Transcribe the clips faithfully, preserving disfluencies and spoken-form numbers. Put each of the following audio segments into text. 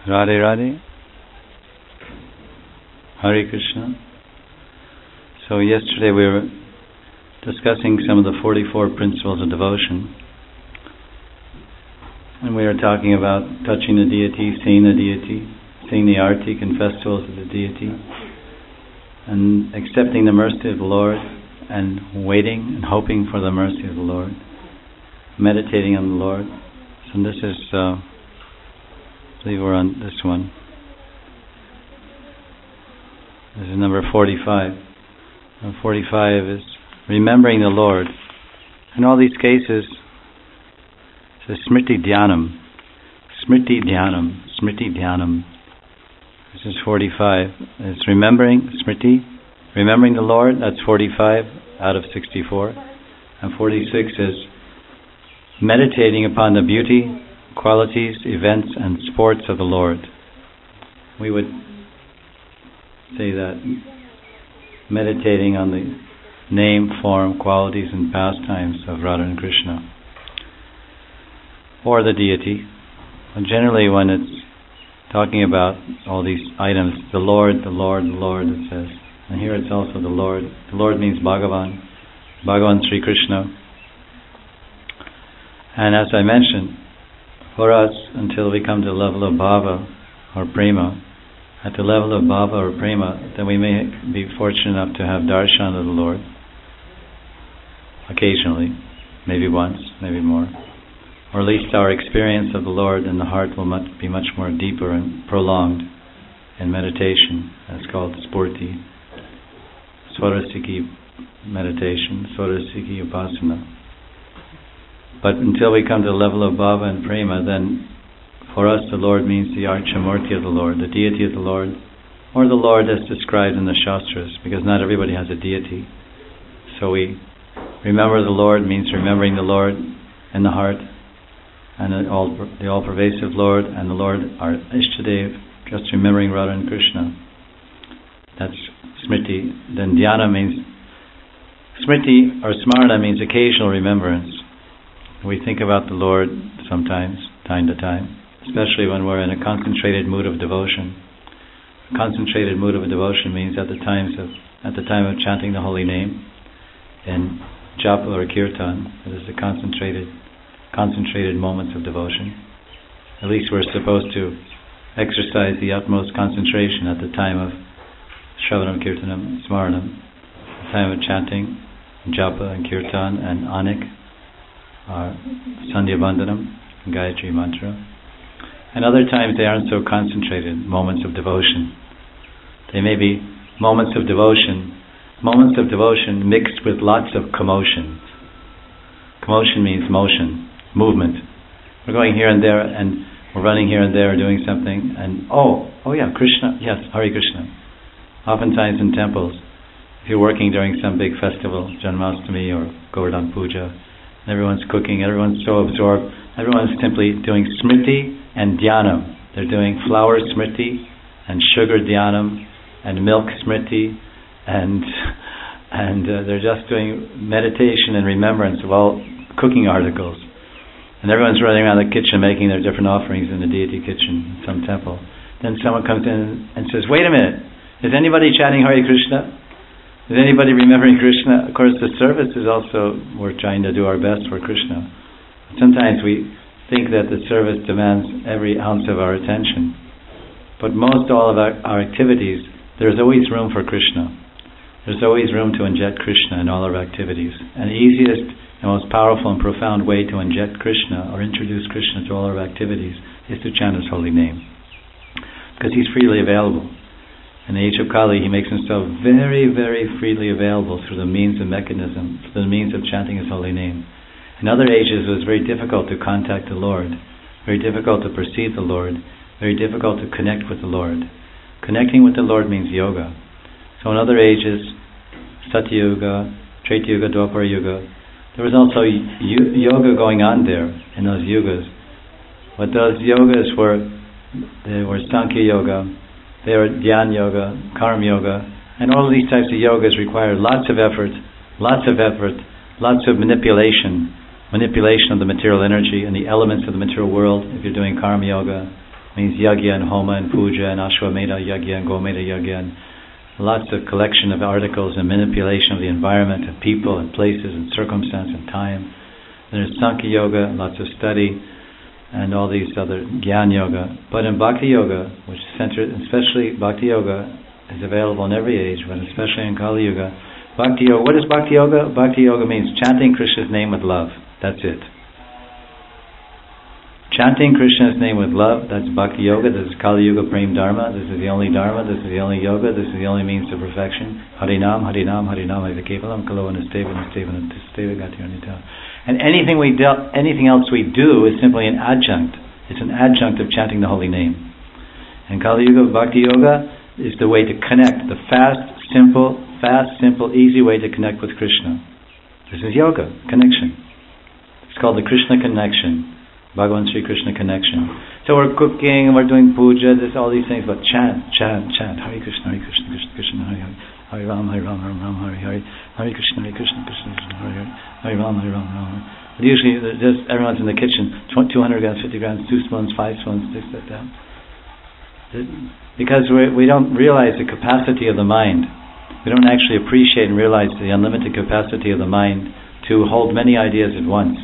Radhe Radhe. Hare Krishna. So yesterday we were discussing some of the forty-four principles of devotion. And we were talking about touching the deity, seeing the deity, seeing the artik and festivals of the deity, and accepting the mercy of the Lord, and waiting and hoping for the mercy of the Lord, meditating on the Lord. So this is, uh, I believe we're on this one. This is number forty-five. Number forty-five is remembering the Lord. In all these cases, it's a Smriti Dhyanam. Smriti Dhyanam. Smriti Dhyanam. This is forty-five. It's remembering, Smriti, remembering the Lord. That's forty-five out of sixty-four. And forty-six is meditating upon the beauty, qualities, events, and sports of the Lord. We would say that meditating on the name, form, qualities, and pastimes of Radha and Krishna, or the deity. And generally when it's talking about all these items, the Lord, the Lord, the Lord, it says. And here it's also the Lord. The Lord means Bhagavan, Bhagavan Sri Krishna. And as I mentioned, for us, until we come to the level of bhava or prema, at the level of bhava or prema, then we may be fortunate enough to have darshan of the Lord, occasionally, maybe once, maybe more. Or at least our experience of the Lord in the heart will much, be much more deeper and prolonged in meditation. That's called spurti, swarasiki meditation, swarasiki upasana. But until we come to the level of bhava and prema, then for us the Lord means the archamurti of the Lord, the deity of the Lord, or the Lord as described in the Shastras, because not everybody has a deity. So we remember the Lord means remembering the Lord in the heart, and the all, the all-pervasive Lord, and the Lord, our Ishtadev, just remembering Radha and Krishna. That's Smriti. Then Dhyana means, Smriti or Smarana means occasional remembrance. We think about the Lord sometimes, time to time, especially when we're in a concentrated mood of devotion. A concentrated mood of devotion means at the times of, at the time of chanting the holy name in japa or kirtan, it is the concentrated concentrated moments of devotion. At least we're supposed to exercise the utmost concentration at the time of Shravanam, Kirtanam, Smaranam, the time of chanting, japa and kirtan and anik, or Sandhya Bandhanam, Gayatri Mantra. And other times they aren't so concentrated, moments of devotion. They may be moments of devotion, moments of devotion mixed with lots of commotion. Commotion means motion, movement. We're going here and there, and we're running here and there, doing something, and oh, oh yeah, Krishna, yes, Hare Krishna. Oftentimes in temples, if you're working during some big festival, Janmashtami or Govardhan Puja, and everyone's cooking, everyone's so absorbed, everyone's simply doing smriti and dhyanam. They're doing flour smriti and sugar dhyanam and milk smriti, and and uh, they're just doing meditation and remembrance of all cooking articles. And everyone's running around the kitchen making their different offerings in the deity kitchen in some temple. Then someone comes in and says, wait a minute, is anybody chanting Hare Krishna? Is anybody remembering Krishna? Of course the service is also, we're trying to do our best for Krishna. Sometimes we think that the service demands every ounce of our attention. But most all of our, our activities, there's always room for Krishna. There's always room to inject Krishna in all our activities. And the easiest and most powerful and profound way to inject Krishna or introduce Krishna to all our activities is to chant His holy name. Because He's freely available. In the age of Kali, He makes Himself very, very freely available through the means and mechanism, through the means of chanting His holy name. In other ages, it was very difficult to contact the Lord, very difficult to perceive the Lord, very difficult to connect with the Lord. Connecting with the Lord means yoga. So in other ages, Satya Yuga, Treta Yuga, Dwapara Yuga, there was also yoga going on there in those yugas. But those yogas were, they were Sankhya Yoga, they were Dhyan Yoga, Karma Yoga, and all of these types of yogas require lots of effort, lots of effort, lots of manipulation, manipulation of the material energy and the elements of the material world if you're doing Karma Yoga, means yagya and homa and puja and ashwamedha yagya and gomedha yagya, and lots of collection of articles and manipulation of the environment and people and places and circumstance and time. There's Sankhya Yoga, lots of study, and all these other Jnana Yoga. But in Bhakti Yoga, which is centered, especially Bhakti Yoga, is available in every age, but especially in Kali Yuga. Bhakti Yoga, what is Bhakti Yoga? Bhakti Yoga means chanting Krishna's name with love. That's it. Chanting Krishna's name with love, that's Bhakti Yoga. This is Kali Yuga Prem Dharma. This is the only Dharma. This is the only Yoga. This is the only means to perfection. Harinam, Harinam, Harinam, Kevalam, Kalo, Nisteva, Nisteva, Nisteva, Gati, Nita. And anything we do, anything else we do is simply an adjunct. It's an adjunct of chanting the holy name. And Kali Yuga Bhakti Yoga is the way to connect, the fast, simple, fast, simple, easy way to connect with Krishna. This is yoga, connection. It's called the Krishna connection, Bhagavan Sri Krishna connection. So we're cooking and we're doing puja, there's all these things, but chant, chant, chant, Hare Krishna, Hare Krishna, Krishna Krishna, Hare Hare, Hare Ram, Hare Ram, Ram Ram, Hare Hare, Hare Krishna, Hare Krishna, Krishna Krishna, Hare Hare, Hare Ram, Hare Ram, Ram Hare. But usually, just everyone's in the kitchen, two hundred grams, fifty grams, two spoons, five spoons, things like that. Because we we don't realize the capacity of the mind. We don't actually appreciate and realize the unlimited capacity of the mind to hold many ideas at once.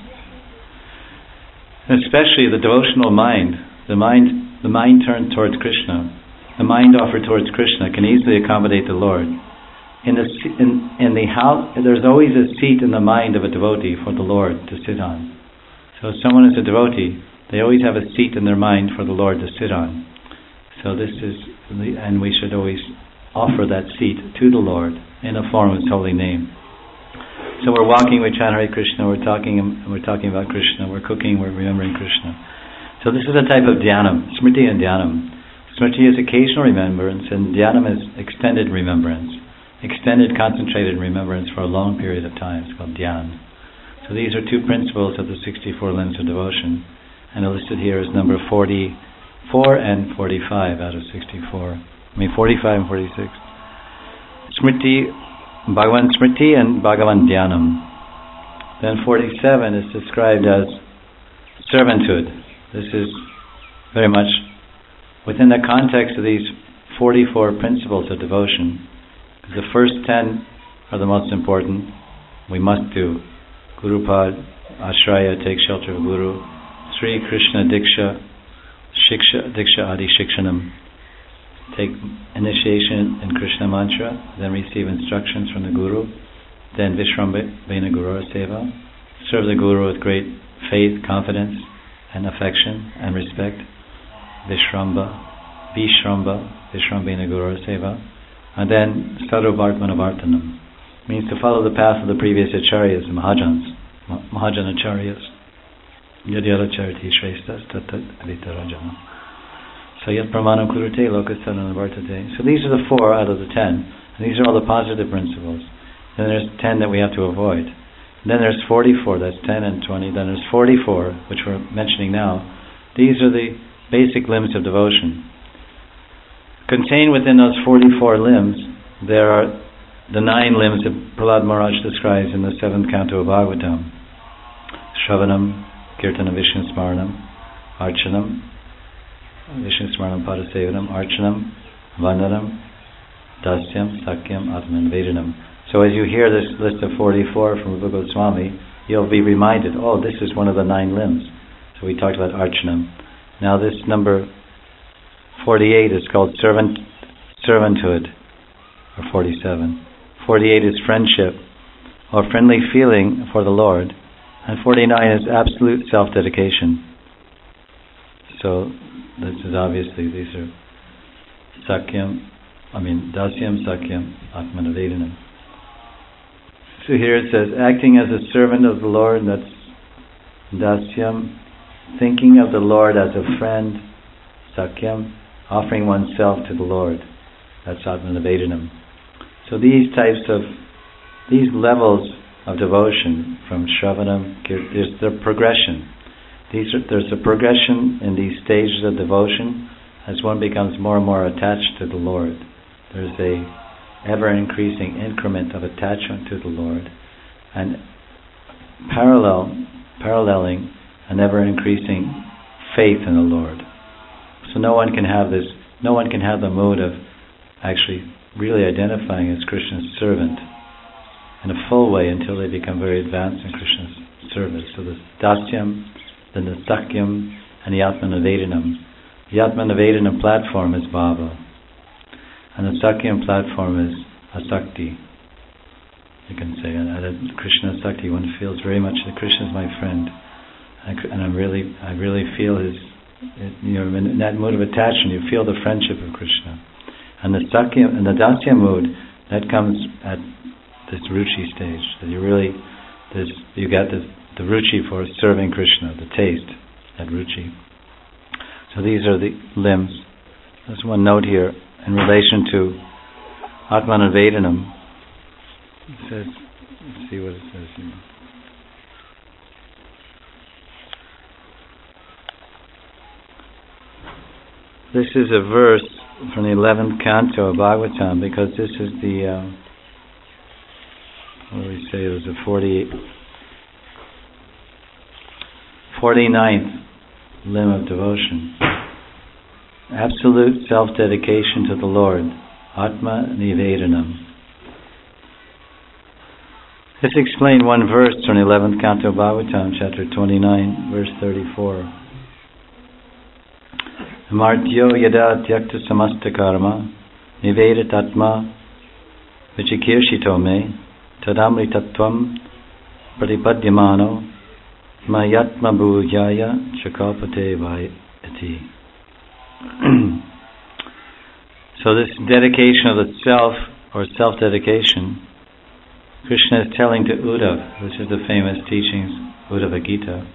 And especially the devotional mind, the mind, the mind turned towards Krishna, the mind offered towards Krishna can easily accommodate the Lord. In the in, in the house, there's always a seat in the mind of a devotee for the Lord to sit on. So if someone is a devotee, they always have a seat in their mind for the Lord to sit on. So this is, and we should always offer that seat to the Lord in the form of His holy name. So we're walking, we chant Hare Krishna, we're talking, we're talking about Krishna, we're cooking, we're remembering Krishna. So this is a type of dhyanam, smriti and dhyanam. Smriti is occasional remembrance, and dhyanam is extended remembrance, extended concentrated remembrance for a long period of time. It's called dhyan. So these are two principles of the sixty-four limbs of devotion, and they're listed here as number forty-four and forty-five out of sixty-four. I mean forty-five and forty-six. Smriti, Bhagavan Smriti and Bhagavan Dhyanam. Then forty-seven is described as servanthood. This is very much within the context of these forty-four principles of devotion. The first ten are the most important. We must do. Guru Pad, Ashraya, take shelter of Guru. Sri Krishna Diksha, Shiksha, Diksha Adi Shikshanam. Take initiation in Krishna mantra, then receive instructions from the Guru, then Vishrambena Guru Seva. Serve the Guru with great faith, confidence, and affection and respect. Vishramba, Vishramba, Vishrambena Guru Seva. And then Sarvabhartmana Vartanam, means to follow the path of the previous acharyas, Mahajans, Mahajan acharyas. Yadyala chariti shrestas tatat aditarajana. So yat pramanam kurute lokastanam vartate. So these are the four out of the ten. And these are all the positive principles. Then there's ten that we have to avoid. And then there's forty-four, that's ten and twenty. Then there's forty-four, which we're mentioning now. These are the basic limbs of devotion. Contained within those forty-four limbs, there are the nine limbs that Prahlad Maharaj describes in the seventh canto of Bhagavatam. Shravanam, Kirtanam, Vishnu Smaranam, Archanam, Vishnu Smaranam, Padasevanam, Archanam, Vandanam, Dasyam, Sakyam, Atman, Vedanam. So as you hear this list of forty-four from Rupa Goswami, you'll be reminded, oh, this is one of the nine limbs. So we talked about Archanam. Now this number forty-eight is called servant, servanthood, or forty-seven. forty-eight is friendship, or friendly feeling for the Lord. And forty-nine is absolute self-dedication. So this is obviously, these are Sakyam, I mean Dasyam, Sakyam, Atmanavedanam. So here it says, acting as a servant of the Lord, that's Dasyam, thinking of the Lord as a friend, Sakyam, offering oneself to the Lord, that's Atmanavedanam. So these types of, these levels of devotion from Shravanam, there's the progression. These are, there's a progression in these stages of devotion as one becomes more and more attached to the Lord. There's a ever-increasing increment of attachment to the Lord, and parallel, paralleling an ever-increasing faith in the Lord. So no one can have this, no one can have the mode of actually really identifying as Krishna's servant in a full way until they become very advanced in Krishna's service. So the Dasyam, then the Sakyam, and the Atmanavedanam. The Atmanavedanam platform is Bhava, and the Sakyam platform is Asakti. You can say, and Krishna Asakti, one feels very much that Krishna is my friend, and I really, I really feel his, you know, in that mood of attachment, you feel the friendship of Krishna. And the Sakyam, and the Dasya mood, that comes at this Ruchi stage, that you really, this, you get the, the Ruchi for serving Krishna, the taste, that Ruchi. So these are the limbs. There's one note here in relation to Atmanavedanam. It says, let's see what it says here. This is a verse from the eleventh canto of Bhagavatam, because this is the, uh, what do we say, it was the forty, forty-ninth limb of devotion. Absolute self-dedication to the Lord, Atma Nivedanam. Let's explain one verse from the eleventh canto of Bhagavatam, chapter twenty-nine, verse thirty-four. Amartyo yada tyakta samasta karma nivedat atma vichikirshito me tadamritatvam pratipadyamano mayatma bhujaya chakapate vayati. So this dedication of the self, or self-dedication, Krishna is telling to Uddhava, which is the famous teachings, Uddhava Gita.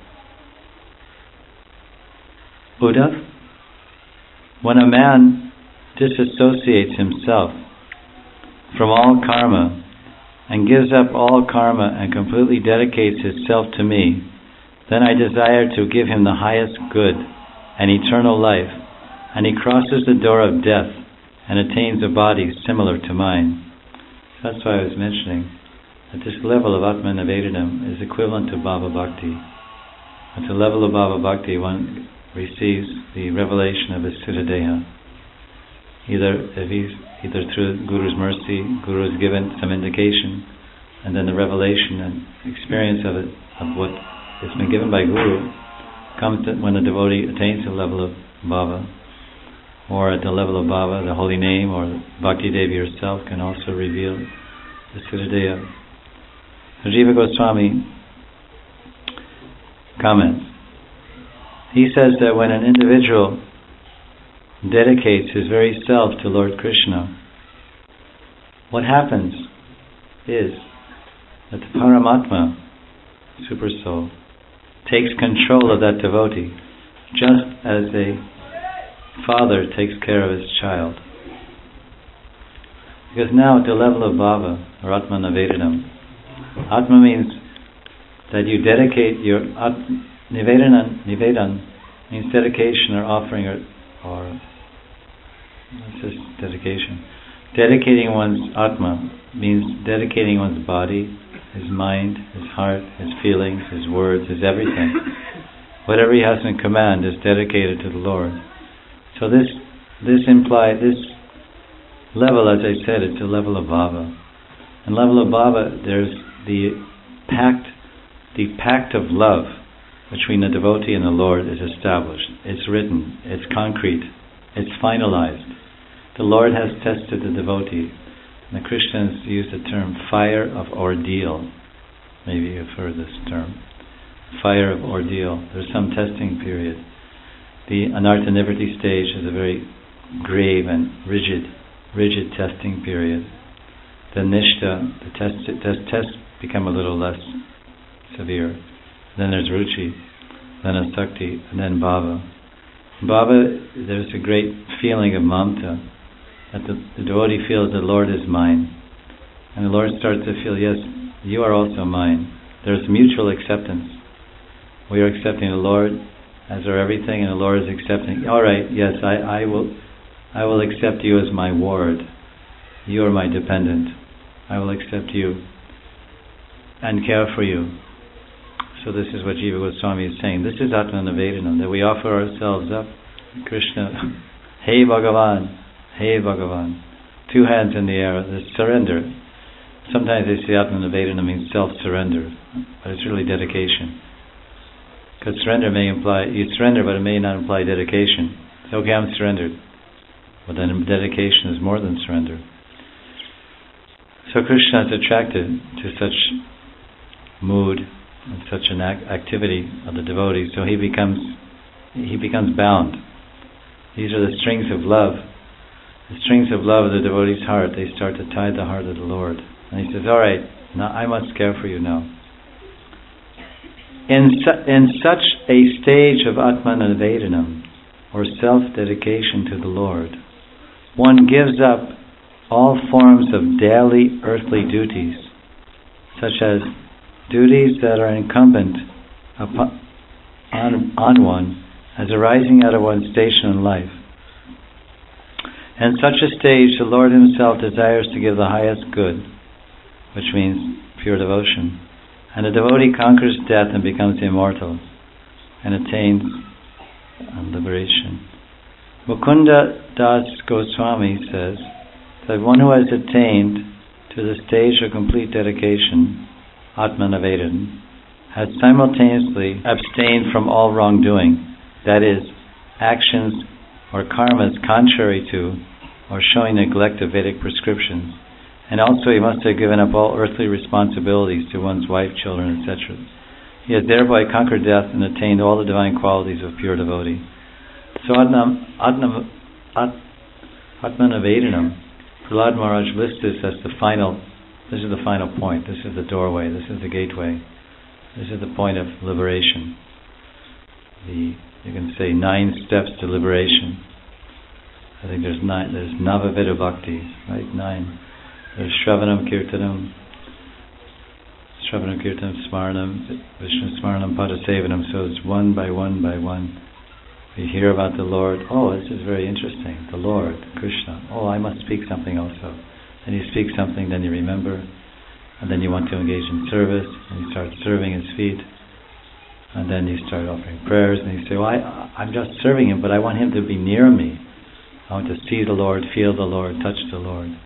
Uddhava, when a man disassociates himself from all karma and gives up all karma and completely dedicates himself to me, then I desire to give him the highest good and eternal life, and he crosses the door of death and attains a body similar to mine. That's why I was mentioning that this level of Atmanavedanam is equivalent to Bhava Bhakti. At the level of Bhava Bhakti, one receives the revelation of his Siddhadeha. Either if he's either through Guru's mercy, Guru has given some indication, and then the revelation and experience of it, of what has been given by Guru, comes to when the devotee attains the level of Bhava, or at the level of Bhava, the holy name, or Bhakti Devi herself can also reveal the Siddhadeha. Jiva Goswami comments. He says that when an individual dedicates his very self to Lord Krishna, what happens is that the Paramatma, Super Soul, takes control of that devotee, just as a father takes care of his child. Because now at the level of Bhava, or Atmanavedanam, Atma means that you dedicate your Atma, Nivedan, Nivedan means dedication or offering, or, or what's this dedication? Dedicating one's Atma means dedicating one's body, his mind, his heart, his feelings, his words, his everything. Whatever he has in command is dedicated to the Lord. So this this implies, this level, as I said, it's a level of Bhava. And level of Bhava, there's the pact, the pact of love between the devotee and the Lord is established. It's written, it's concrete, it's finalized. The Lord has tested the devotee. And the Christians use the term fire of ordeal. Maybe you've heard this term. Fire of ordeal. There's some testing period. The Anartha Nivritti stage is a very grave and rigid, rigid testing period. The Nishta, the test, test, tests become a little less severe. Then there's Ruchi, then Asakti, and then Bhava. Bhava, there's a great feeling of Mamta, that the, the devotee feels the Lord is mine. And the Lord starts to feel, yes, you are also mine. There's mutual acceptance. We are accepting the Lord as our everything, and the Lord is accepting, all right, yes, I, I will I will accept you as my ward. You are my dependent. I will accept you and care for you. So this is what Jiva Goswami is saying. This is Atmanavedanam, that we offer ourselves up Krishna, Hey Bhagavan, Hey Bhagavan. Two hands in the air, the surrender. Sometimes they say Atmanavedana means self-surrender, but it's really dedication. Because surrender may imply, you surrender but it may not imply dedication. It's okay, I'm surrendered. But then dedication is more than surrender. So Krishna is attracted to such mood and such an act- activity of the devotee, so he becomes he becomes bound. These are the strings of love. The strings of love of the devotee's heart, they start to tie the heart of the Lord. And he says, all right, now I must care for you now. In, su- in such a stage of Atmanavedanam, or self-dedication to the Lord, one gives up all forms of daily earthly duties, such as duties that are incumbent upon, on, on one as arising out of one's station in life. In such a stage, the Lord Himself desires to give the highest good, which means pure devotion, and the devotee conquers death and becomes immortal and attains liberation. Mukunda Das Goswami says that one who has attained to the stage of complete dedication, Atmanavedan, has simultaneously abstained from all wrongdoing, that is, actions or karmas contrary to or showing neglect of Vedic prescriptions, and also he must have given up all earthly responsibilities to one's wife, children, et cetera. He has thereby conquered death and attained all the divine qualities of pure devotee. So Atman, Atman, At, Atmanavedanam, Prahlad Maharaj lists this as the final, this is the final point, this is the doorway, this is the gateway, this is the point of liberation. The, you can say nine steps to liberation. I think there's nine, there's Navavida Bhakti, right, nine. There's Shravanam Kirtanam, Shravanam Kirtanam Smaranam, Vishnu Smaranam Padasevanam, so it's one by one by one. We hear about the Lord. Oh, this is very interesting. The Lord, Krishna. Oh, I must speak something also. Then you speak something, then you remember, and then you want to engage in service, and you start serving His feet, and then you start offering prayers, and you say, well, I, I'm just serving Him, but I want Him to be near me. I want to see the Lord, feel the Lord, touch the Lord.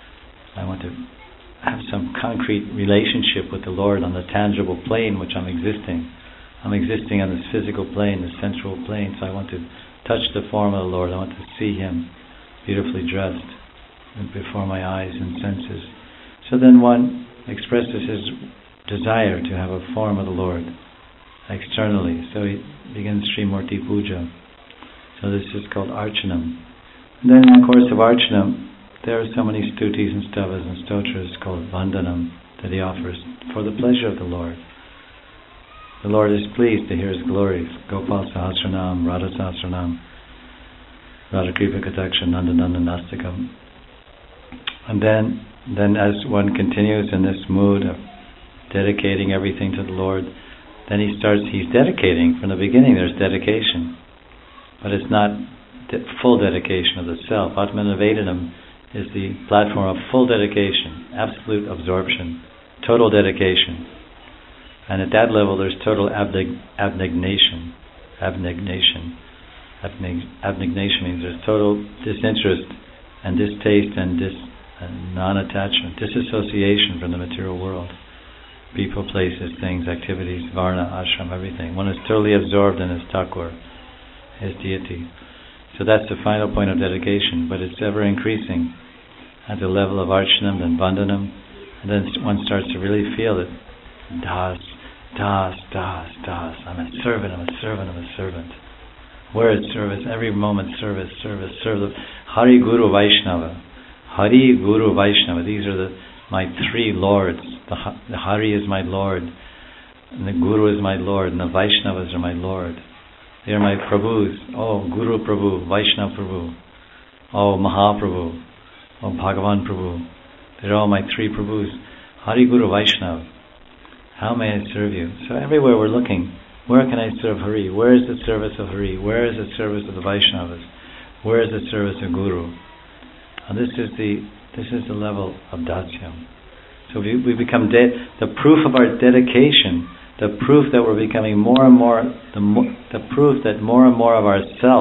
I want to have some concrete relationship with the Lord on the tangible plane which I'm existing. I'm existing on this physical plane, this sensual plane, so I want to touch the form of the Lord. I want to see Him beautifully dressed before my eyes and senses. So then one expresses his desire to have a form of the Lord externally. So he begins Srimurti Puja. So this is called Archanam. And then in the course of Archanam, there are so many stutis and stavas and stotras called Vandanam that he offers for the pleasure of the Lord. The Lord is pleased to hear His glories. Gopal Sahasranam, Radha Sahasranam, Radha Kripa Kataksha, Nanda Nanda Nastikam. And then, then as one continues in this mood of dedicating everything to the Lord, then he starts, he's dedicating. From the beginning there's dedication. But it's not de- full dedication of the self. Atmanavedanam is the platform of full dedication, absolute absorption, total dedication. And at that level there's total abneg- abnegation. Abnegation. Abneg- abnegation means there's total disinterest and distaste and, dis- and non-attachment, disassociation from the material world. People, places, things, activities, varna, ashram, everything. One is totally absorbed in his Thakur, his deity. So that's the final point of dedication, but it's ever increasing at the level of Archanam, then Vandanam, and then one starts to really feel it. Das, das, das, das. I'm a servant, I'm a servant, I'm a servant. Where is service? Every moment service, service, service. Hari Guru Vaishnava. Hari Guru Vaishnava. These are the my three lords. The, the Hari is my Lord, and the Guru is my Lord, and the Vaishnavas are my Lord. They are my Prabhus. Oh, Guru Prabhu, Vaishnava Prabhu. Oh, Mahaprabhu. Oh, Bhagavan Prabhu. They're all my three Prabhus. Hari Guru Vaishnava. How may I serve you? So everywhere we're looking, where can I serve Hari? Where is the service of Hari? Where is the service of the Vaishnavas? Where is the service of Guru? And this is the this is the level of Dasyam. So we, we become de- the proof of our dedication, the proof that we're becoming more and more, the, mo- the proof that more and more of our self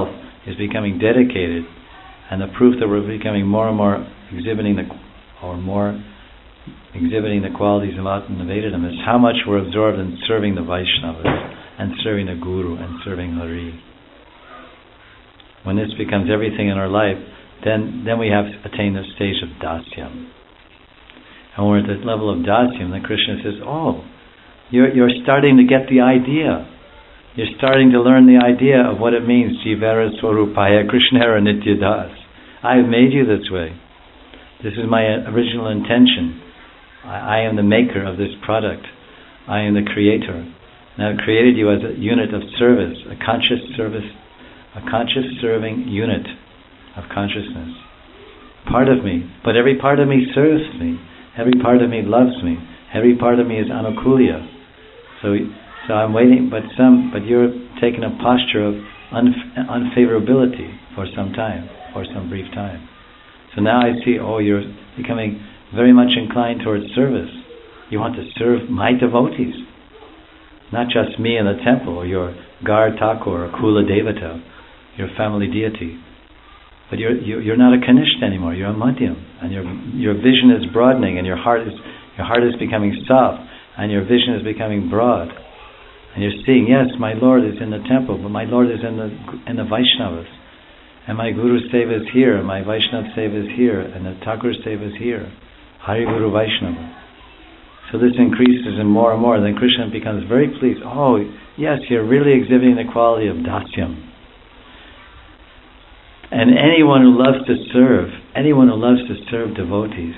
is becoming dedicated, and the proof that we're becoming more and more exhibiting the, or more exhibiting the qualities of Atmanaveditam is how much we're absorbed in serving the Vaishnavas and serving the Guru and serving Hari. When this becomes everything in our life, then then we have attained the stage of dasyam. And when we're at the level of dasyam, then Krishna says, oh, you're, you're starting to get the idea. You're starting to learn the idea of what it means, Jivara Swarupaya Krishnara Nitya Das. I have made you this way. This is my original intention. I, I am the maker of this product. I am the creator. And I've created you as a unit of service, a conscious service, a conscious serving unit of consciousness. Part of me, but every part of me serves me. Every part of me loves me. Every part of me is anukulya. So, so I'm waiting, but some, but you're taking a posture of unf- unfavorability for some time, for some brief time. So now I see, oh, you're becoming very much inclined towards service. You want to serve my devotees. Not just me in the temple, or your Gar Thakur, or Kula Devata, your family deity. But you're you're not a Kanishta anymore, you're a Madhyam. And your your vision is broadening, and your heart is your heart is becoming soft, and your vision is becoming broad. And you're seeing, yes, my Lord is in the temple, but my Lord is in the in the Vaishnavas. And my Guru Seva is here, and my Vaishnava Seva is here, and the Thakur Seva is here. Hari Guru Vaishnava. So this increases and more and more. Then Krishna becomes very pleased. Oh, yes, you're really exhibiting the quality of dasyam. And anyone who loves to serve, anyone who loves to serve devotees,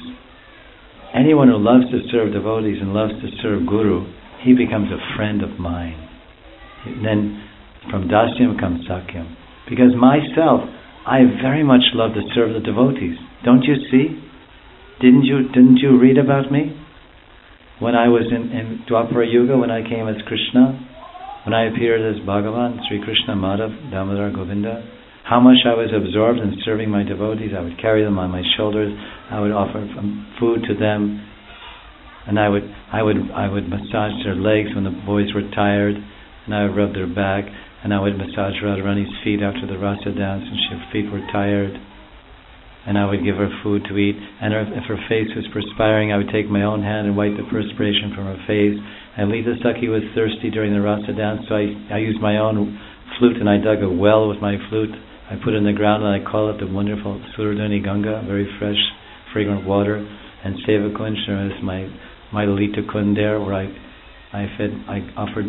anyone who loves to serve devotees and loves to serve Guru, he becomes a friend of mine. And then from dasyam comes sakyam. Because myself, I very much love to serve the devotees. Don't you see? Didn't you didn't you read about me? When I was in, in Dwapara Yuga, when I came as Krishna, when I appeared as Bhagavan, Sri Krishna Madhav, Damodar Govinda, how much I was absorbed in serving my devotees. I would carry them on my shoulders. I would offer food to them, and I would I would I would massage their legs when the boys were tired, and I would rub their back, and I would massage Radharani's feet after the rasa dance, and her feet were tired. And I would give her food to eat, and her, if her face was perspiring, I would take my own hand and wipe the perspiration from her face. And Lita Sakhi was thirsty during the rasa dance, so I, I used my own flute, and I dug a well with my flute. I put it in the ground, and I call it the wonderful Suradhani Ganga, very fresh, fragrant water. And Seva Kunj, there is my my Lita Kund there, where I I fed, I offered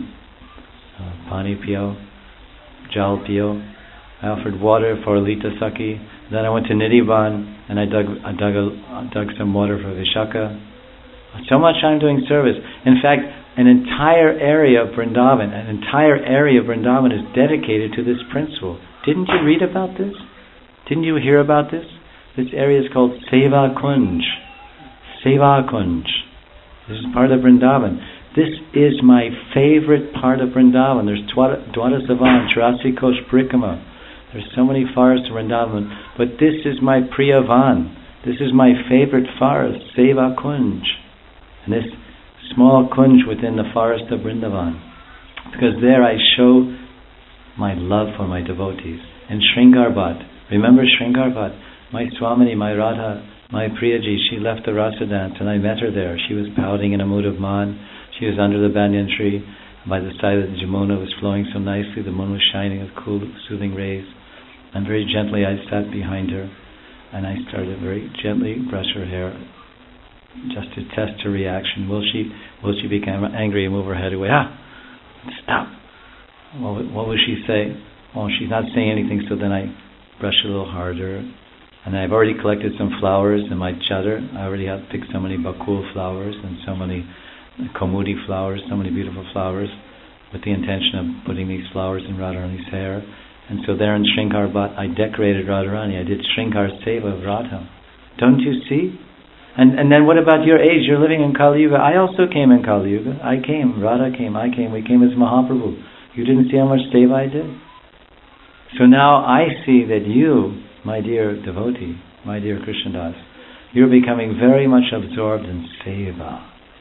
uh, Pani Pio, Jal Pio. I offered water for Lita Sakhi. Then I went to Nidhivan, and I dug I dug, a, I dug some water for Vishaka. So much I'm doing service. In fact, an entire area of Vrindavan, an entire area of Vrindavan is dedicated to this principle. Didn't you read about this? Didn't you hear about this? This area is called Seva Kunj. Seva Kunj. This is part of Vrindavan. This is my favorite part of Vrindavan. There's Dwada Savan, Chirasi Kosh Parikama. There's so many forests in Vrindavan, but this is my Priya Van. This is my favorite forest, Seva Kunj. And this small kunj within the forest of Vrindavan. Because there I show my love for my devotees. In Sringarbhat, remember Sringarbhat? My Swamini, my Radha, my Priyaji, she left the rasa dance, and I met her there. She was pouting in a mood of man. She was under the banyan tree. By the side of the Jamuna was flowing so nicely. The moon was shining with cool, soothing rays. And very gently I sat behind her, and I started very gently brush her hair, just to test her reaction. Will she will she become angry and move her head away? Ah! Stop! What, what will she say? Oh, she's not saying anything, so then I brush a little harder. And I've already collected some flowers in my chadar. I already have picked so many bakul flowers and so many komudi flowers, so many beautiful flowers, with the intention of putting these flowers in Radharani's hair. And so there in Sringarbhat, I decorated Radharani. I did Sringar Seva of Radha. Don't you see? And and then what about your age? You're living in Kali Yuga. I also came in Kali Yuga. I came. Radha came. I came. We came as Mahaprabhu. You didn't see how much Seva I did? So now I see that you, my dear devotee, my dear Krishnadas, you're becoming very much absorbed in Seva.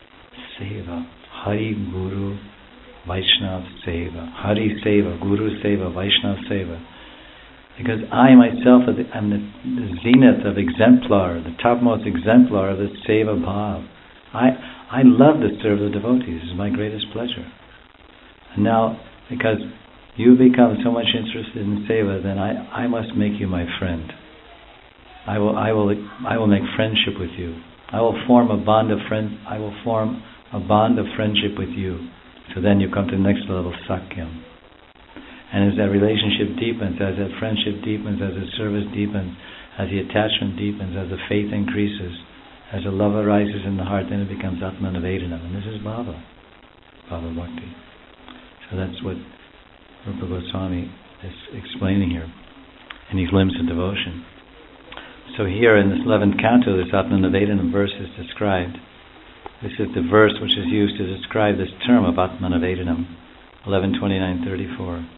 Seva. Hari Guru Vaishnav Seva. Hari Seva, Guru Seva, Vaishnav Seva. Because I myself am the, the zenith of exemplar, the topmost exemplar of the seva bhav. I I love to serve the devotees. It's my greatest pleasure. And now, because you become so much interested in seva, then I, I must make you my friend. I will I will I will make friendship with you. I will form a bond of friend. I will form a bond of friendship with you. So then you come to the next level, sakyam. And as that relationship deepens, as that friendship deepens, as the service deepens, as the attachment deepens, as the faith increases, as the love arises in the heart, then it becomes Atmanavedanam. And this is Bhava, Bhava Bhakti. So that's what Rupa Goswami is explaining here in these limbs of devotion. So here in this eleventh canto, this Atmanavedanam verse is described. This is the verse which is used to describe this term of Atmanavedanam, eleven twenty-nine thirty-four.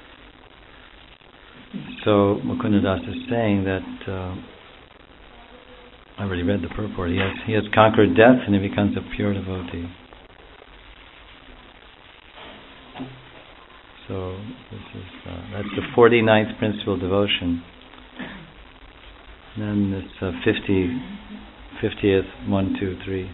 So Mukundadas is saying that uh, I already read the purport. He has he has conquered death and he becomes a pure devotee. So this is uh, that's the forty-ninth principle devotion. And then this uh, fifty, fiftieth one two three.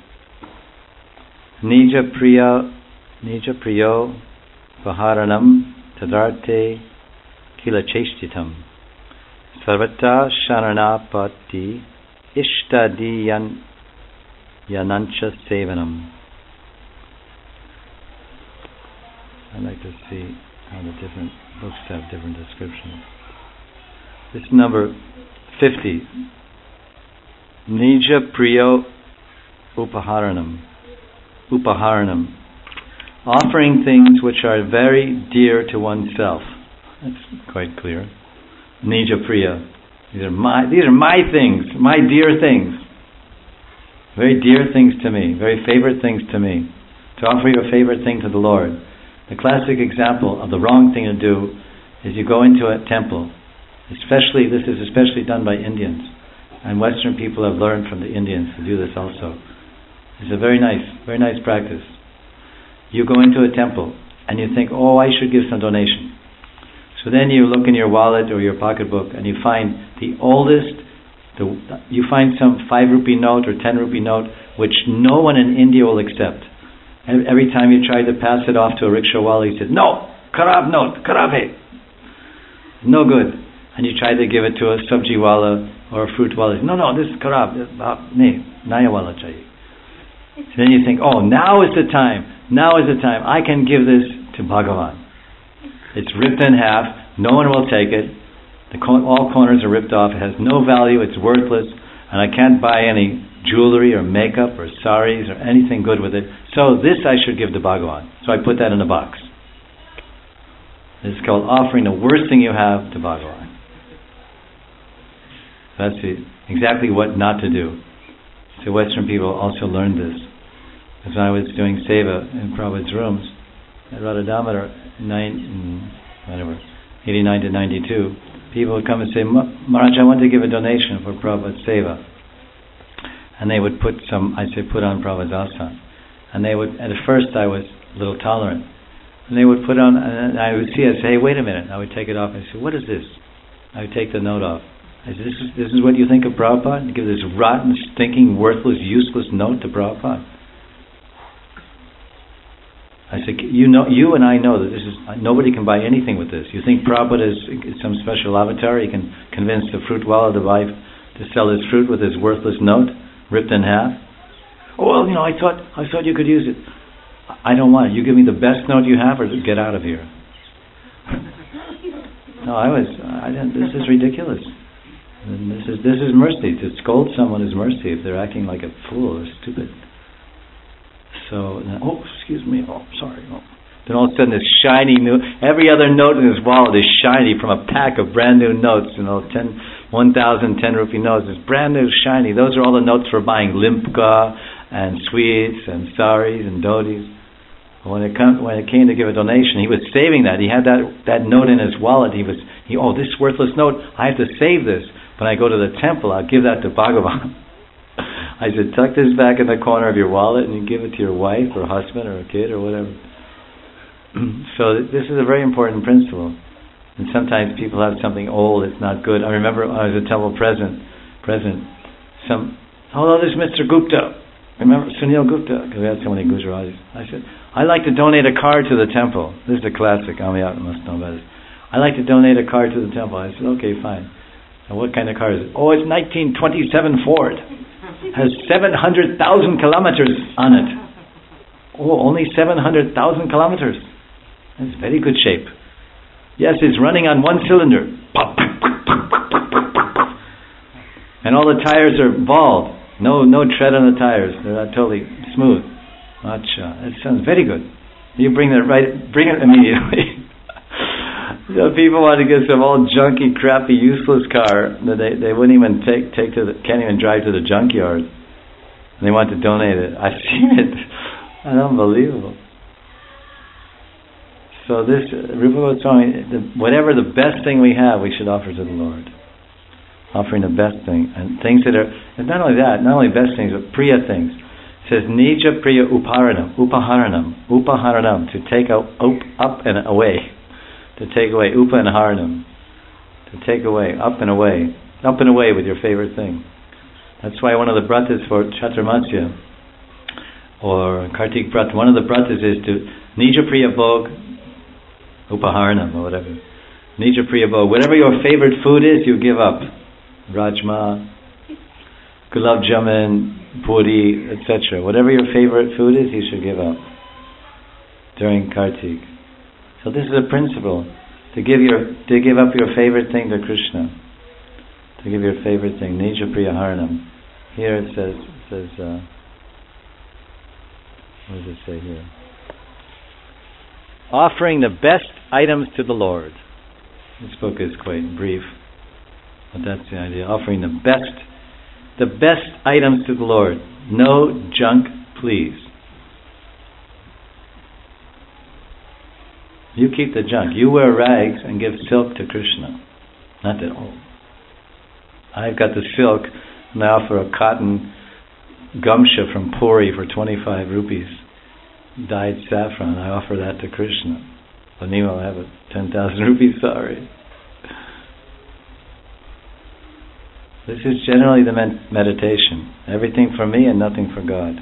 Nija priya Nija priyo Vaharanam Tadarte Kila Cheshtitam Sarvata Sharanapati Ishtadiyan Yanancha Sevanam. I'd like to see how the different books have different descriptions. This number fifty. Nija Priyo Upaharanam. Upaharanam. Offering things which are very dear to oneself. That's quite clear. Nija Priya. These are my these are my things, my dear things. Very dear things to me, very favorite things to me. To offer your favorite thing to the Lord. The classic example of the wrong thing to do is you go into a temple. Especially, this is especially done by Indians. And Western people have learned from the Indians to do this also. It's a very nice, very nice practice. You go into a temple and you think, oh, I should give some donation. So then you look in your wallet or your pocketbook and you find the oldest, the, you find some five rupee note or ten rupee note which no one in India will accept. And every time you try to pass it off to a rickshawala, he says, no, kharab note, kharab hai. No good. And you try to give it to a sabji wala or a fruit wala. No, no, this is kharab. Nahi, naya wala chahiye. So then you think, oh, now is the time. Now is the time. I can give this to Bhagavan. It's ripped in half. No one will take it. The co- all corners are ripped off. It has no value. It's worthless. And I can't buy any jewelry or makeup or saris or anything good with it. So this I should give to Bhagavan. So I put that in a box. This is called offering the worst thing you have to Bhagavan. That's it. Exactly what not to do. So Western people also learned this. As I was doing seva in Prabhupada's rooms at Radha Damodar, nine, whatever, eighty-nine to ninety-two, people would come and say, Maharaj, I want to give a donation for Prabhupada's seva. And they would put some, I'd say put on Prabhupada's asana. And they would, at first I was a little tolerant. And they would put on, and I would see it, say, hey, wait a minute. I would take it off and say, what is this? I would take the note off. I said, this is, this is what you think of Prabhupada? You give this rotten, stinking, worthless, useless note to Prabhupada? I said, you know, you and I know that this is, nobody can buy anything with this. You think Prabhupada is, is some special avatar? He can convince the fruit wallah to buy, to sell his fruit with his worthless note, ripped in half? Oh, well, you know, I thought, I thought you could use it. I don't want it. You give me the best note you have or get out of here. No, I was, I didn't, this is ridiculous. And this is this is mercy. To scold someone is mercy if they're acting like a fool or stupid. So, oh, excuse me, oh, sorry. Oh. Then all of a sudden this shiny new, every other note in his wallet is shiny from a pack of brand new notes, you know, ten, one thousand ten rupee notes. It's brand new, shiny. Those are all the notes for buying limca and sweets and saris and dhotis. When it come, when it came to give a donation, he was saving that. He had that, that note in his wallet. He was, he, oh, this worthless note, I have to save this. When I go to the temple, I'll give that to Bhagavan. I said, tuck this back in the corner of your wallet and you give it to your wife or husband or a kid or whatever. So this is a very important principle. And sometimes people have something old, it's not good. I remember when I was a temple president, president, some, hello, this is Mister Gupta. Remember Sunil Gupta? Because we had so many Gujaratis. I said, I'd like to donate a car to the temple. This is a classic. Amiyat must know about this. I'd like to donate a car to the temple. I said, okay, fine. And what kind of car is it? Oh, it's nineteen twenty-seven Ford. Has seven hundred thousand kilometers on it. Oh, only seven hundred thousand kilometers. That's very good shape. Yes, it's running on one cylinder. And all the tires are bald. No no tread on the tires. They're not totally smooth. Acha. That sounds very good. You bring that right, bring it immediately. So people want to get some old junky, crappy, useless car that they, they wouldn't even take take to the, can't even drive to the junkyard. And they want to donate it. I've seen it. It's unbelievable. So this, Rupa Goswami, the, whatever the best thing we have, we should offer to the Lord. Offering the best thing. And things that are, and not only that, not only best things, but priya things. It says, Nija priya uparanam, upaharanam, upaharanam, to take out, up, up and away. To take away, upa and haranam. To take away, up and away. Up and away with your favorite thing. That's why one of the bratas for Chaturmasya, or Kartik Brat, one of the bratas is to Nija priya bhog, upaharanam, or whatever. Nija priya bhog, whatever your favorite food is, you give up. Rajma, gulab jamun, puri, et cetera. Whatever your favorite food is, you should give up during Kartik. So this is a principle, to give your to give up your favorite thing to Krishna. To give your favorite thing, Nija priya haranam. Here it says, it says, uh, what does it say here? Offering the best items to the Lord. This book is quite brief, but that's the idea. Offering the best, the best items to the Lord. No junk, please. You keep the junk. You wear rags and give silk to Krishna. Not that, oh, I've got the silk and I offer a cotton gamsha from Puri for twenty-five rupees, dyed saffron. I offer that to Krishna. Anima will have a ten thousand rupees, sorry. This is generally the med- meditation. Everything for me and nothing for God.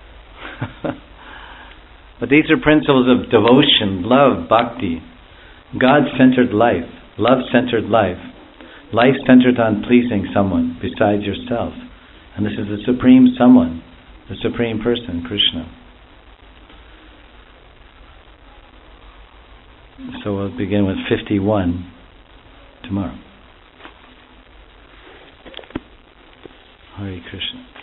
But these are principles of devotion, love, bhakti, God-centered life, love-centered life, life centered on pleasing someone besides yourself. And this is the supreme someone, the supreme person, Krishna. So we'll begin with fifty-one tomorrow. Hare Krishna.